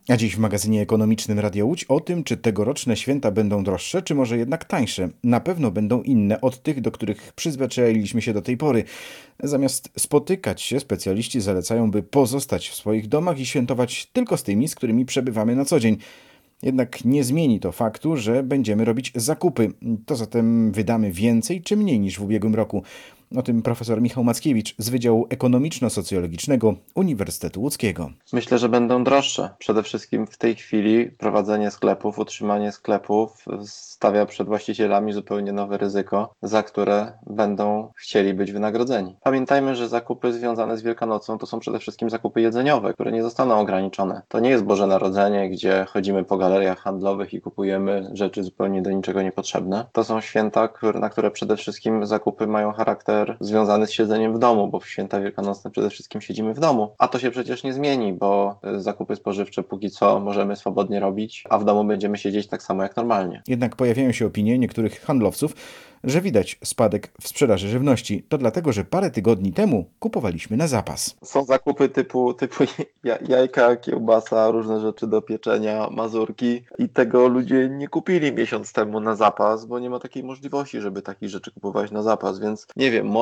A dziś w magazynie ekonomicznym Radia Łódź o tym, czy tegoroczne święta będą droższe, czy może jednak tańsze. Na pewno będą inne od tych, do których przyzwyczailiśmy się do tej pory. Zamiast spotykać się, specjaliści zalecają, by pozostać w swoich domach i świętować tylko z tymi, z którymi przebywamy na co dzień. Jednak nie zmieni to faktu, że będziemy robić zakupy. To zatem wydamy więcej czy mniej niż w ubiegłym roku. O tym profesor Michał Mackiewicz z Wydziału Ekonomiczno-Socjologicznego Uniwersytetu Łódzkiego. Myślę, że będą droższe. Przede wszystkim w tej chwili prowadzenie sklepów, utrzymanie sklepów stawia przed właścicielami zupełnie nowe ryzyko, za które będą chcieli być wynagrodzeni. Pamiętajmy, że zakupy związane z Wielkanocą to są przede wszystkim zakupy jedzeniowe, które nie zostaną ograniczone. To nie jest Boże Narodzenie, gdzie chodzimy po galeriach handlowych i kupujemy rzeczy zupełnie do niczego niepotrzebne. To są święta, na które przede wszystkim zakupy mają charakter związany z siedzeniem w domu, bo w święta wielkanocne przede wszystkim siedzimy w domu. A to się przecież nie zmieni, bo zakupy spożywcze póki co możemy swobodnie robić, a w domu będziemy siedzieć tak samo jak normalnie. Jednak pojawiają się opinie niektórych handlowców, że widać spadek w sprzedaży żywności. To dlatego, że parę tygodni temu kupowaliśmy na zapas. Są zakupy typu jajka, kiełbasa, różne rzeczy do pieczenia, mazurki i tego ludzie nie kupili miesiąc temu na zapas, bo nie ma takiej możliwości, żeby takich rzeczy kupować na zapas, więc nie wiem,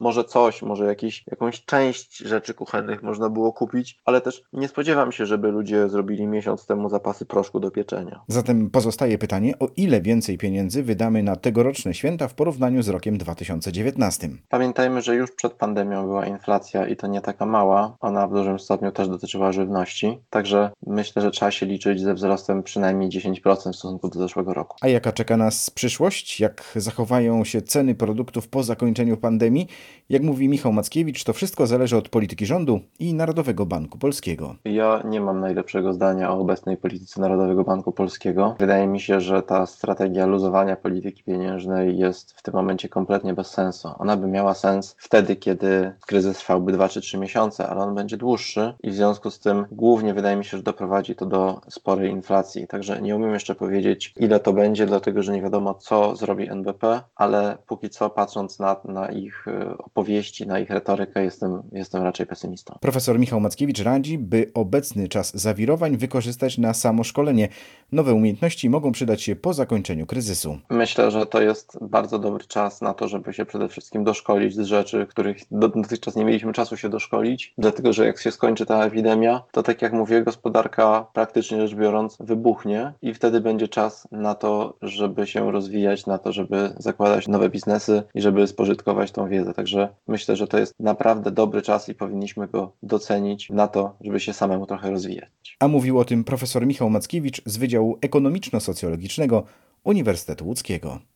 może jakąś część rzeczy kuchennych można było kupić, ale też nie spodziewam się, żeby ludzie zrobili miesiąc temu zapasy proszku do pieczenia. Zatem pozostaje pytanie, o ile więcej pieniędzy wydamy na tegoroczne święta w porównaniu z rokiem 2019. Pamiętajmy, że już przed pandemią była inflacja i to nie taka mała. Ona w dużym stopniu też dotyczyła żywności. Także myślę, że trzeba się liczyć ze wzrostem przynajmniej 10% w stosunku do zeszłego roku. A jaka czeka nas przyszłość? Jak zachowają się ceny produktów po zakończeniu pandemii? Jak mówi Michał Mackiewicz, to wszystko zależy od polityki rządu i Narodowego Banku Polskiego. Ja nie mam najlepszego zdania o obecnej polityce Narodowego Banku Polskiego. Wydaje mi się, że ta strategia luzowania polityki pieniężnej jest w tym momencie kompletnie bez sensu. Ona by miała sens wtedy, kiedy kryzys trwałby 2 czy 3 miesiące, ale on będzie dłuższy i w związku z tym głównie wydaje mi się, że doprowadzi to do sporej inflacji. Także nie umiem jeszcze powiedzieć, ile to będzie, dlatego że nie wiadomo, co zrobi NBP, ale póki co, patrząc na ich opowieści, na ich retorykę, jestem raczej pesymistą. Profesor Michał Mackiewicz radzi, by obecny czas zawirowań wykorzystać na samo szkolenie. Nowe umiejętności mogą przydać się po zakończeniu kryzysu. Myślę, że to jest bardzo dobry czas na to, żeby się przede wszystkim doszkolić z rzeczy, których dotychczas nie mieliśmy czasu się doszkolić, dlatego że jak się skończy ta epidemia, to tak jak mówię, gospodarka praktycznie rzecz biorąc wybuchnie i wtedy będzie czas na to, żeby się rozwijać, na to, żeby zakładać nowe biznesy i żeby spożytkować tą wiedzę. Także myślę, że to jest naprawdę dobry czas i powinniśmy go docenić na to, żeby się samemu trochę rozwijać. A mówił o tym profesor Michał Mackiewicz z Wydziału Ekonomiczno-Socjologicznego Uniwersytetu Łódzkiego.